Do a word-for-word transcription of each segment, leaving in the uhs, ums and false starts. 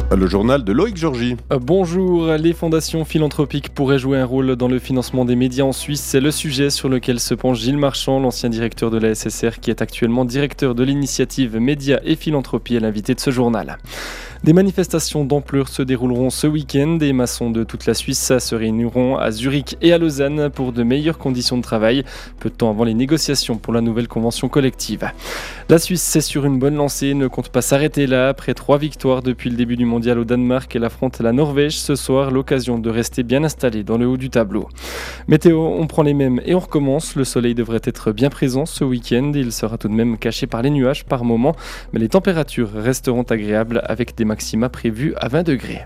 Le journal de Loïc Georgy. Euh, Bonjour, les fondations philanthropiques pourraient jouer un rôle dans le financement des médias en Suisse. C'est le sujet sur lequel se penche Gilles Marchand, l'ancien directeur de la S S R, qui est actuellement directeur de l'initiative Médias et Philanthropie, et l'invité de ce journal. Des manifestations d'ampleur se dérouleront ce week-end. Des maçons de toute la Suisse se réuniront à Zurich et à Lausanne pour de meilleures conditions de travail, peu de temps avant les négociations pour la nouvelle convention collective. La Suisse, c'est sur une bonne lancée, ne compte pas s'arrêter là. Après trois victoires depuis le début du mondial au Danemark, elle affronte la Norvège ce soir, l'occasion de rester bien installée dans le haut du tableau. Météo, on prend les mêmes et on recommence. Le soleil devrait être bien présent ce week-end. Il sera tout de même caché par les nuages par moments, mais les températures resteront agréables avec des maxima prévus à vingt degrés.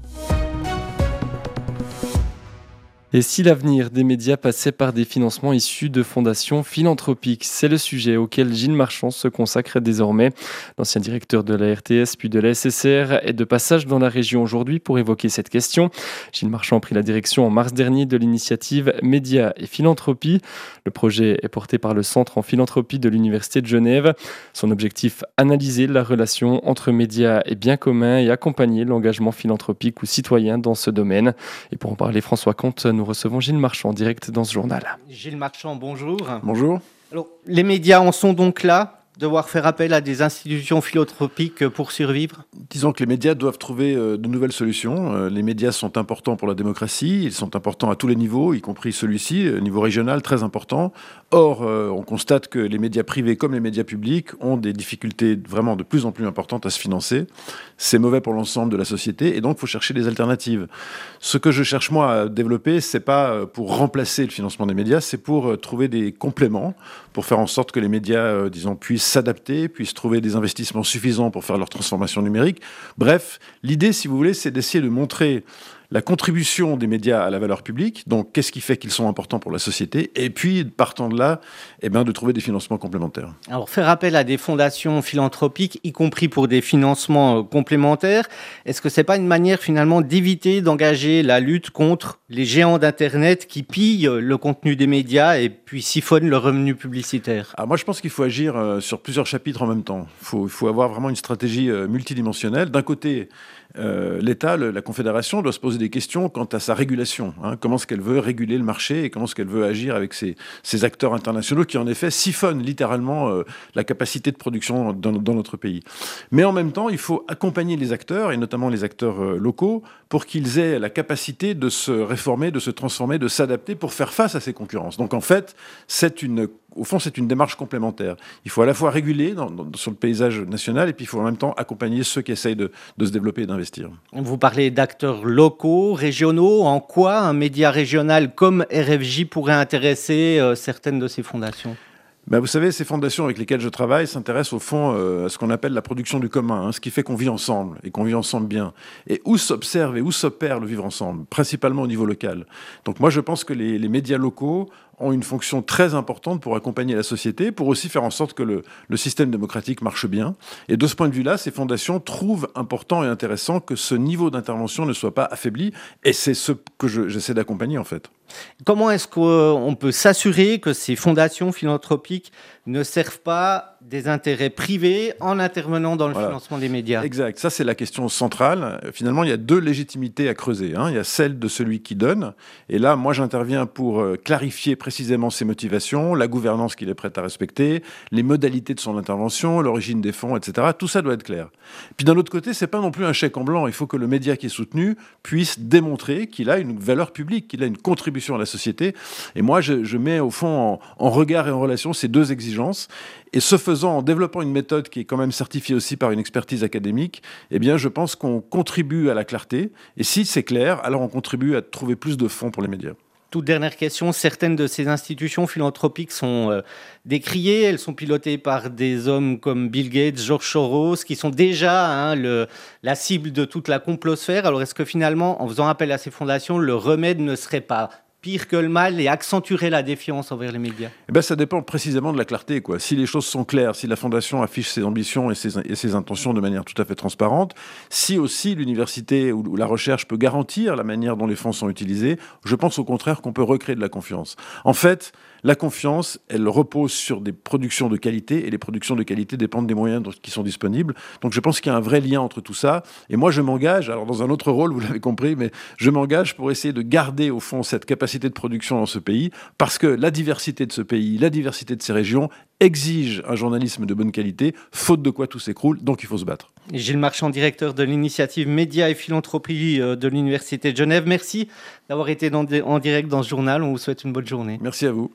Et si l'avenir des médias passait par des financements issus de fondations philanthropiques? C'est le sujet auquel Gilles Marchand se consacre désormais. L'ancien directeur de la R T S puis de la S S R est de passage dans la région aujourd'hui pour évoquer cette question. Gilles Marchand a pris la direction en mars dernier de l'initiative Médias et Philanthropie. Le projet est porté par le Centre en philanthropie de l'Université de Genève. Son objectif, analyser la relation entre médias et biens communs et accompagner l'engagement philanthropique ou citoyen dans ce domaine. Et pour en parler, François Comte, nous recevons Gilles Marchand en direct dans ce journal. Gilles Marchand, bonjour. Bonjour. Alors, les médias en sont donc là, devoir faire appel à des institutions philanthropiques pour survivre? Disons que les médias doivent trouver euh, de nouvelles solutions. Euh, les médias sont importants pour la démocratie, ils sont importants à tous les niveaux, y compris celui-ci, euh, niveau régional, très important. Or, euh, on constate que les médias privés comme les médias publics ont des difficultés vraiment de plus en plus importantes à se financer. C'est mauvais pour l'ensemble de la société et donc il faut chercher des alternatives. Ce que je cherche moi à développer, c'est pas pour remplacer le financement des médias, c'est pour euh, trouver des compléments, pour faire en sorte que les médias, euh, disons, puissent s'adapter, puissent trouver des investissements suffisants pour faire leur transformation numérique. Bref, l'idée, si vous voulez, c'est d'essayer de montrer la contribution des médias à la valeur publique, donc qu'est-ce qui fait qu'ils sont importants pour la société, et puis, partant de là, eh ben, de trouver des financements complémentaires. Alors, faire appel à des fondations philanthropiques, y compris pour des financements complémentaires, est-ce que c'est pas une manière finalement d'éviter d'engager la lutte contre les géants d'Internet qui pillent le contenu des médias et puis siphonnent le revenu publicitaire? Alors moi, je pense qu'il faut agir euh, sur plusieurs chapitres en même temps. Il faut, il faut avoir vraiment une stratégie euh, multidimensionnelle. D'un côté, euh, l'État, le, la Confédération, doit se poser des questions quant à sa régulation. Hein. Comment est-ce qu'elle veut réguler le marché et comment est-ce qu'elle veut agir avec ces, ces acteurs internationaux qui, en effet, siphonnent littéralement euh, la capacité de production dans, dans notre pays. Mais en même temps, il faut accompagner les acteurs, et notamment les acteurs euh, locaux, pour qu'ils aient la capacité de se réformer, de se transformer, de s'adapter pour faire face à ces concurrences. Donc en fait, c'est une, au fond, c'est une démarche complémentaire. Il faut à la fois réguler dans, dans, sur le paysage national et puis il faut en même temps accompagner ceux qui essayent de, de se développer et d'investir. Vous parlez d'acteurs locaux, régionaux. En quoi un média régional comme R F J pourrait intéresser euh, certaines de ces fondations ? Ben vous savez, ces fondations avec lesquelles je travaille s'intéressent au fond euh, à ce qu'on appelle la production du commun, hein, ce qui fait qu'on vit ensemble et qu'on vit ensemble bien. Et où s'observe et où s'opère le vivre ensemble, principalement au niveau local. Donc moi, je pense que les, les médias locaux ont une fonction très importante pour accompagner la société, pour aussi faire en sorte que le, le système démocratique marche bien. Et de ce point de vue-là, ces fondations trouvent important et intéressant que ce niveau d'intervention ne soit pas affaibli. Et c'est ce que je, j'essaie d'accompagner, en fait. Comment est-ce qu'on peut s'assurer que ces fondations philanthropiques ne servent pas des intérêts privés en intervenant dans le voilà. financement des médias? Exact. Ça, c'est la question centrale. Finalement, il y a deux légitimités à creuser. Hein. Il y a celle de celui qui donne. Et là, moi, j'interviens pour clarifier précisément ses motivations, la gouvernance qu'il est prêt à respecter, les modalités de son intervention, l'origine des fonds, et cetera. Tout ça doit être clair. Puis d'un autre côté, c'est pas non plus un chèque en blanc. Il faut que le média qui est soutenu puisse démontrer qu'il a une valeur publique, qu'il a une contribution à la société. Et moi, je, je mets au fond en, en regard et en relation ces deux exigences. Et ce faisant, en développant une méthode qui est quand même certifiée aussi par une expertise académique, eh bien, je pense qu'on contribue à la clarté. Et si c'est clair, alors on contribue à trouver plus de fonds pour les médias. Toute dernière question, certaines de ces institutions philanthropiques sont euh, décriées, elles sont pilotées par des hommes comme Bill Gates, George Soros, qui sont déjà hein, le, la cible de toute la complosphère. Alors est-ce que finalement, en faisant appel à ces fondations, le remède ne serait pas pire que le mal et accentuerait la défiance envers les médias? Eh ben, ça dépend précisément de la clarté, quoi. Si les choses sont claires, si la Fondation affiche ses ambitions et ses, et ses intentions de manière tout à fait transparente, si aussi l'université ou, ou la recherche peut garantir la manière dont les fonds sont utilisés, je pense au contraire qu'on peut recréer de la confiance. En fait, la confiance, elle repose sur des productions de qualité, et les productions de qualité dépendent des moyens qui sont disponibles. Donc je pense qu'il y a un vrai lien entre tout ça. Et moi, je m'engage, alors dans un autre rôle, vous l'avez compris, mais je m'engage pour essayer de garder au fond cette capacité de production dans ce pays, parce que la diversité de ce pays, la diversité de ces régions exige un journalisme de bonne qualité, faute de quoi tout s'écroule, donc il faut se battre. Gilles Marchand, directeur de l'initiative Médias et Philanthropie de l'Université de Genève, merci d'avoir été dans, en direct dans ce journal. On vous souhaite une bonne journée. Merci à vous.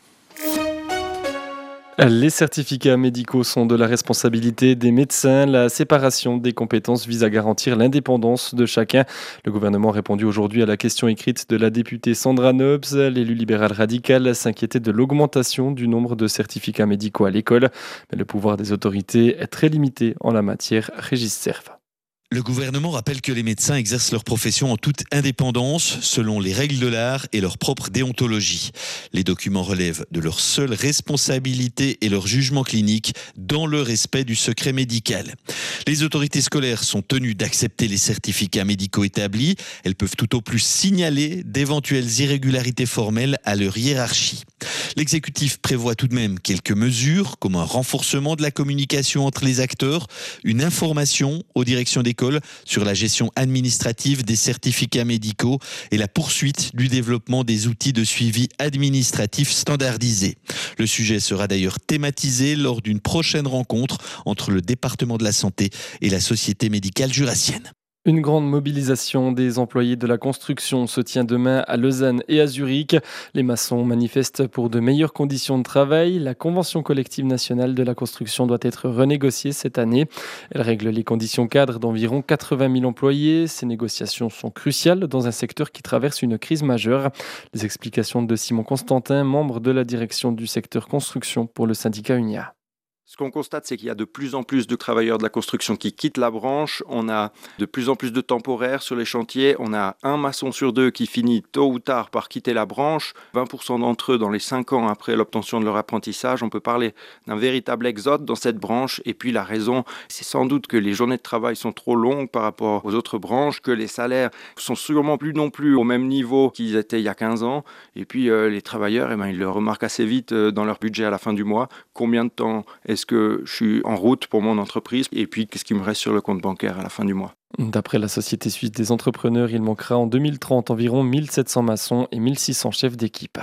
Les certificats médicaux sont de la responsabilité des médecins. La séparation des compétences vise à garantir l'indépendance de chacun. Le gouvernement a répondu aujourd'hui à la question écrite de la députée Sandra Nobs. L'élu libéral radical s'inquiétait de l'augmentation du nombre de certificats médicaux à l'école. Mais le pouvoir des autorités est très limité en la matière. Régis Serve. Le gouvernement rappelle que les médecins exercent leur profession en toute indépendance, selon les règles de l'art et leur propre déontologie. Les documents relèvent de leur seule responsabilité et leur jugement clinique dans le respect du secret médical. Les autorités scolaires sont tenues d'accepter les certificats médicaux établis. Elles peuvent tout au plus signaler d'éventuelles irrégularités formelles à leur hiérarchie. L'exécutif prévoit tout de même quelques mesures, comme un renforcement de la communication entre les acteurs, une information aux directions d'école sur la gestion administrative des certificats médicaux et la poursuite du développement des outils de suivi administratif standardisés. Le sujet sera d'ailleurs thématisé lors d'une prochaine rencontre entre le département de la santé et la Société médicale jurassienne. Une grande mobilisation des employés de la construction se tient demain à Lausanne et à Zurich. Les maçons manifestent pour de meilleures conditions de travail. La convention collective nationale de la construction doit être renégociée cette année. Elle règle les conditions cadres d'environ quatre-vingt mille employés. Ces négociations sont cruciales dans un secteur qui traverse une crise majeure. Les explications de Simon Constantin, membre de la direction du secteur construction pour le syndicat Unia. Ce qu'on constate, c'est qu'il y a de plus en plus de travailleurs de la construction qui quittent la branche. On a de plus en plus de temporaires sur les chantiers. On a un maçon sur deux qui finit tôt ou tard par quitter la branche. vingt pour cent d'entre eux dans les cinq ans après l'obtention de leur apprentissage. On peut parler d'un véritable exode dans cette branche. Et puis la raison, c'est sans doute que les journées de travail sont trop longues par rapport aux autres branches, que les salaires sont sûrement plus non plus au même niveau qu'ils étaient il y a quinze ans. Et puis euh, les travailleurs, eh ben, ils le remarquent assez vite euh, dans leur budget à la fin du mois. Combien de temps est-ce que je suis en route pour mon entreprise et puis qu'est-ce qui me reste sur le compte bancaire à la fin du mois. D'après la Société suisse des entrepreneurs, il manquera en deux mille trente environ mille sept cents maçons et mille six cents chefs d'équipe.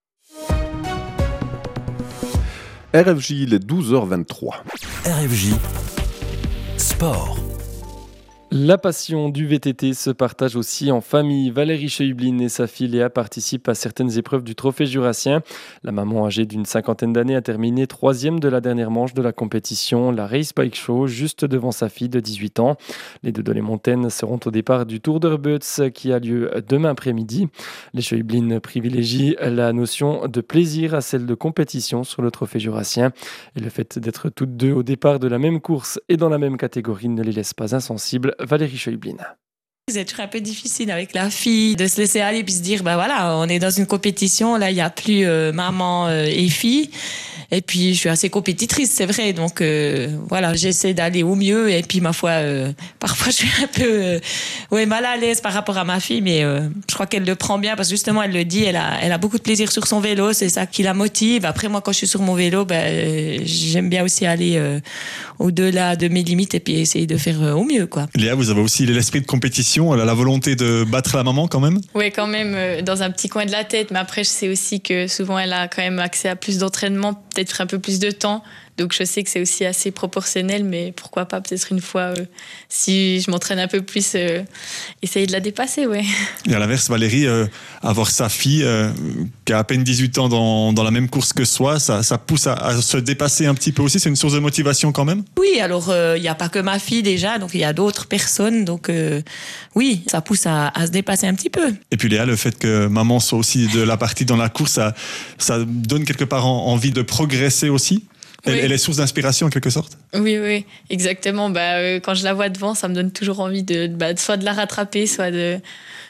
R F J, il est douze heures vingt-trois. R F J Sport. La passion du V T T se partage aussi en famille. Valérie Scheublin et sa fille Léa participent à certaines épreuves du Trophée jurassien. La maman âgée d'une cinquantaine d'années a terminé troisième de la dernière manche de la compétition, la Race Bike Show, juste devant sa fille de dix-huit ans. Les deux Dolémontaines seront au départ du Tour d'Herbutz qui a lieu demain après-midi. Les Scheublin privilégient la notion de plaisir à celle de compétition sur le Trophée jurassien. Et le fait d'être toutes deux au départ de la même course et dans la même catégorie ne les laisse pas insensibles. Valérie Scheublin. C'est toujours un peu difficile avec la fille de se laisser aller puis se dire, ben voilà, on est dans une compétition, là il n'y a plus euh, maman euh, et fille. Et puis je suis assez compétitrice, c'est vrai, donc euh, voilà, j'essaie d'aller au mieux. Et puis ma foi, euh, parfois je suis un peu euh, ouais, mal à l'aise par rapport à ma fille, mais euh, je crois qu'elle le prend bien parce que justement elle le dit, elle a, elle a beaucoup de plaisir sur son vélo, c'est ça qui la motive. Après moi quand je suis sur mon vélo, ben, euh, j'aime bien aussi aller euh, au-delà de mes limites et puis essayer de faire euh, au mieux, quoi. Léa, vous avez aussi l'esprit de compétition, elle a la volonté de battre la maman quand même? Oui, quand même, euh, dans un petit coin de la tête, mais après je sais aussi que souvent elle a quand même accès à plus d'entraînement, peut-être un peu plus de temps, donc je sais que c'est aussi assez proportionnel, mais pourquoi pas peut-être une fois euh, si je m'entraîne un peu plus euh, essayer de la dépasser, ouais. Et à l'inverse, Valérie, euh, avoir sa fille euh, qui a à peine dix-huit ans dans, dans la même course que soi, ça, ça pousse à, à se dépasser un petit peu aussi, c'est une source de motivation quand même? Oui, alors il euh, n'y a pas que ma fille déjà, donc il y a d'autres personnes, donc euh, oui, ça pousse à, à se dépasser un petit peu. Et puis Léa, le fait que maman soit aussi de la partie dans la course, ça, ça donne quelque part en, envie de progresser aussi? Elle, oui. Elle est source d'inspiration en quelque sorte? Oui, oui, exactement. Bah, euh, quand je la vois devant, ça me donne toujours envie de, bah, soit de la rattraper, soit de,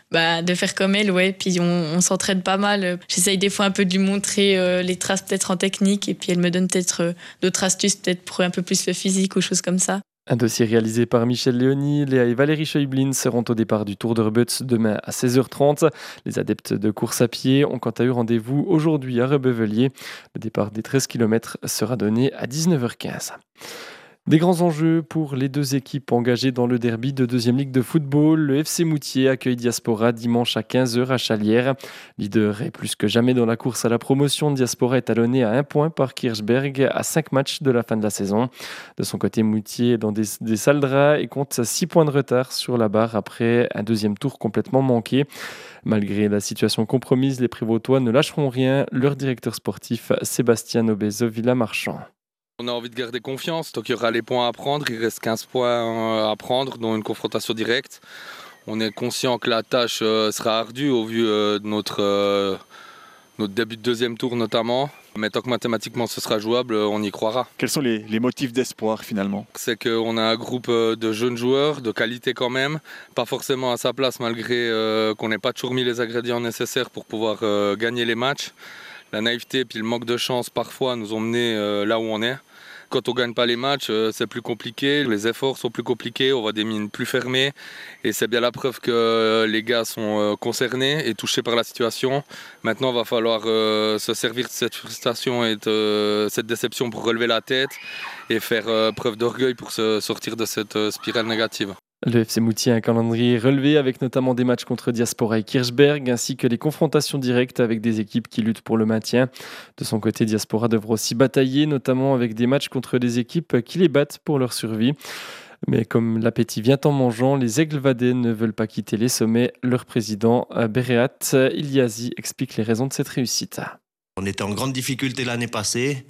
Bah, de faire comme elle, ouais. Puis on, on s'entraîne pas mal. J'essaye des fois un peu de lui montrer euh, les traces peut-être en technique et puis elle me donne peut-être euh, d'autres astuces, peut-être pour un peu plus le physique ou choses comme ça. Un dossier réalisé par Michel Léony. Léa et Valérie Scheublin seront au départ du Tour de Rebeuth demain à seize heures trente. Les adeptes de course à pied ont quant à eux rendez-vous aujourd'hui à Rebeuvellier. Le départ des treize kilomètres sera donné à dix-neuf heures quinze. Des grands enjeux pour les deux équipes engagées dans le derby de deuxième ligue de football. Le F C Moutier accueille Diaspora dimanche à quinze heures à Chalières. Leader est plus que jamais dans la course à la promotion. Diaspora est talonné à un point par Kirchberg à cinq matchs de la fin de la saison. De son côté, Moutier est dans des, des sales draps et compte six points de retard sur la barre après un deuxième tour complètement manqué. Malgré la situation compromise, les Prévotois ne lâcheront rien. Leur directeur sportif, Sébastien Obezo-Villamarchand. On a envie de garder confiance, donc il y aura les points à prendre, il reste quinze points à prendre, dont une confrontation directe. On est conscient que la tâche sera ardue au vu de notre, notre début de deuxième tour notamment. Mais tant que mathématiquement ce sera jouable, on y croira. Quels sont les, les motifs d'espoir finalement ? C'est qu'on a un groupe de jeunes joueurs, de qualité quand même, pas forcément à sa place malgré qu'on n'ait pas toujours mis les ingrédients nécessaires pour pouvoir gagner les matchs. La naïveté et puis le manque de chance parfois nous ont menés là où on est. Quand on ne gagne pas les matchs, c'est plus compliqué, les efforts sont plus compliqués, on voit des mines plus fermées et c'est bien la preuve que les gars sont concernés et touchés par la situation. Maintenant, il va falloir se servir de cette frustration et de cette déception pour relever la tête et faire preuve d'orgueil pour se sortir de cette spirale négative. Le F C Moutier a un calendrier relevé avec notamment des matchs contre Diaspora et Kirchberg ainsi que les confrontations directes avec des équipes qui luttent pour le maintien. De son côté, Diaspora devra aussi batailler, notamment avec des matchs contre des équipes qui les battent pour leur survie. Mais comme l'appétit vient en mangeant, les Aigles Vadais ne veulent pas quitter les sommets. Leur président, Bereat Iliazi, explique les raisons de cette réussite. On était en grande difficulté l'année passée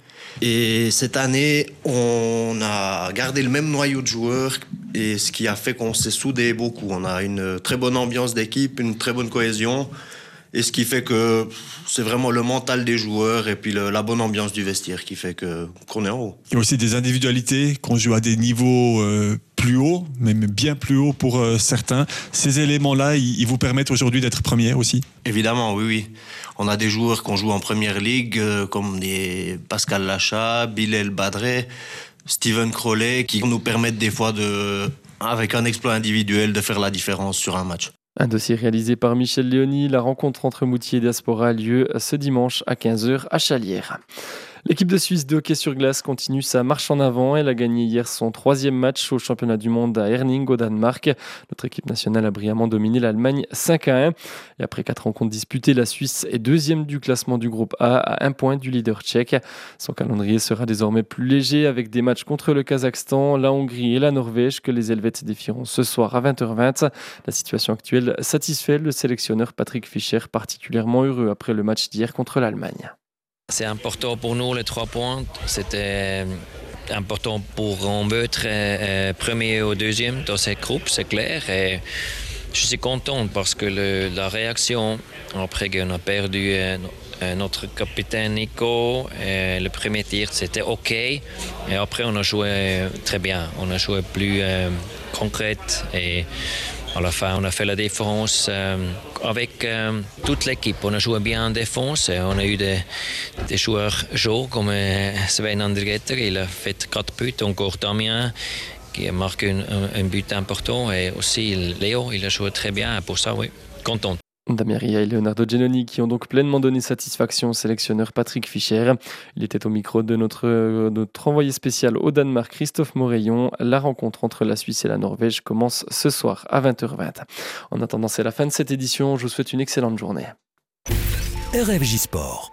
et cette année, on a gardé le même noyau de joueurs et ce qui a fait qu'on s'est soudés beaucoup. On a une très bonne ambiance d'équipe, une très bonne cohésion et ce qui fait que c'est vraiment le mental des joueurs et puis le, la bonne ambiance du vestiaire qui fait que, qu'on est en haut. Il y a aussi des individualités qu'on joue à des niveaux euh, plus hauts, même bien plus hauts pour euh, certains. Ces éléments-là, ils, ils vous permettent aujourd'hui d'être premier aussi ? Évidemment, oui, oui. On a des joueurs qu'on joue en première ligue, euh, comme des Pascal Lachat, Bilal Badré, Steven Crowley, qui nous permettent des fois, de, avec un exploit individuel, de faire la différence sur un match. Un dossier réalisé par Michel Léony. La rencontre entre Moutier et Diaspora a lieu ce dimanche à quinze heures à Chalières. L'équipe de Suisse de hockey sur glace continue sa marche en avant. Elle a gagné hier son troisième match au championnat du monde à Herning au Danemark. Notre équipe nationale a brillamment dominé l'Allemagne cinq à un. Et après quatre rencontres disputées, la Suisse est deuxième du classement du groupe A à un point du leader tchèque. Son calendrier sera désormais plus léger avec des matchs contre le Kazakhstan, la Hongrie et la Norvège que les Helvètes défieront ce soir à vingt heures vingt. La situation actuelle satisfait le sélectionneur Patrick Fischer, particulièrement heureux après le match d'hier contre l'Allemagne. C'est important pour nous les trois points. C'était important pour Rebeuth être premier ou deuxième dans cette groupe, c'est clair. Et je suis content parce que le, la réaction après qu'on a perdu notre capitaine Nico, et le premier tir c'était ok. Et après on a joué très bien, on a joué plus euh, concrète et à la fin, on a fait la défense euh, avec euh, toute l'équipe. On a joué bien en défense et on a eu des, des joueurs chauds comme euh, Sven Andergetter. Il a fait quatre buts, encore Damien qui a marqué un, un, un but important. Et aussi Léo, il a joué très bien. Et pour ça, oui, content. Damien Ria et Leonardo Genoni qui ont donc pleinement donné satisfaction au sélectionneur Patrick Fischer. Il était au micro de notre, notre envoyé spécial au Danemark, Christophe Moreillon. La rencontre entre la Suisse et la Norvège commence ce soir à vingt heures vingt. En attendant, c'est la fin de cette édition. Je vous souhaite une excellente journée. R F J Sport.